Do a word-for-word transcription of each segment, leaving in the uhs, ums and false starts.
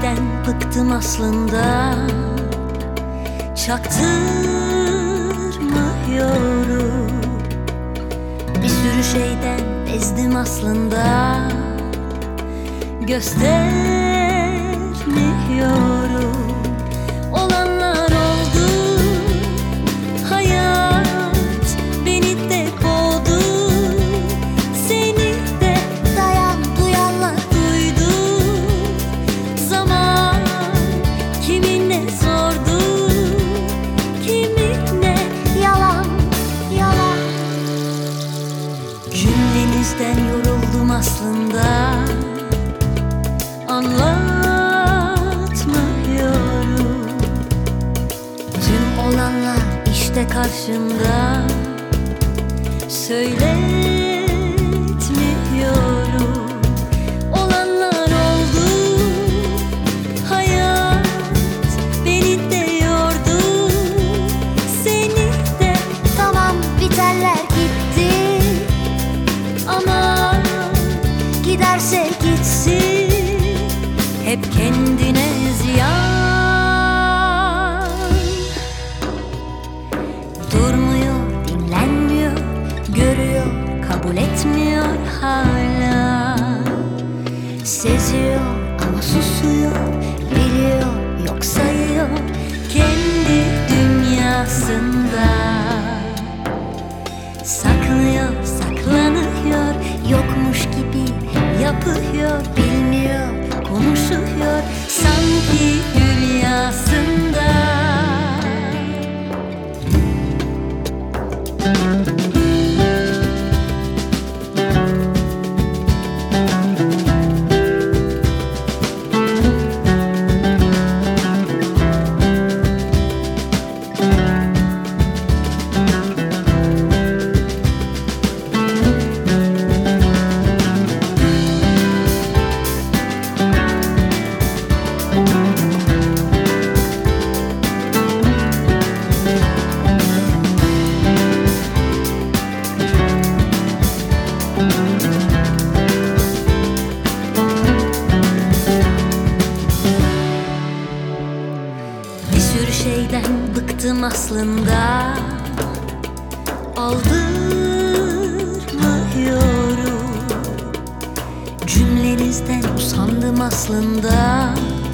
şeyden bıktım aslında. Çaktırmıyorum. Bir sürü şeyden bezdim aslında. Göstermiyorum. Olanlar oldu. Hayat beni de boğdu. Seni de dayan duyanlar duydu. Zaman kiminle sordu, kiminle yalan yalan. Cümlenizden yoruldum aslında. Anlatmıyorum. Tüm olanlar işte karşımda. Söyletmiyorum. Olanlar oldu. Hayat beni de yordu. Seni de tamam biterler gitti. Ama giderse gitsin. Hep kendine ziyan. Durmuyor, dinlenmiyor, görüyor, kabul etmiyor hala. Seziyor ama susuyor, biliyor, yok sayıyor kendi dünyasında. Saklıyor, saklanıyor, yokmuş gibi yapıyor, bilmiyor, konuşuyor sanki rüyasında. Bir sürü şeyden bıktım aslında. Aldırmıyorum. Cümlenizden usandım aslında.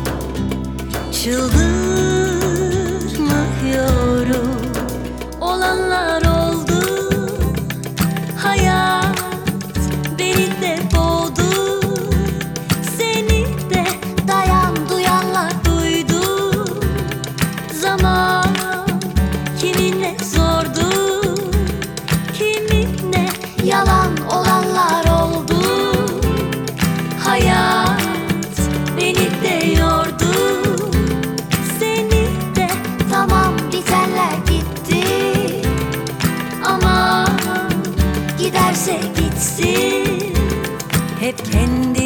Çıldırmıyorum. Olanlar oldu. Hayat beni de boğdu. Seni de dayan duyanlar duydu. Zaman kiminle sordu, kiminle yalan olanlar oldu. Hayat beni de yordu. Seni de tamam biterler gitti. Ama giderse gitsin. Hep kendi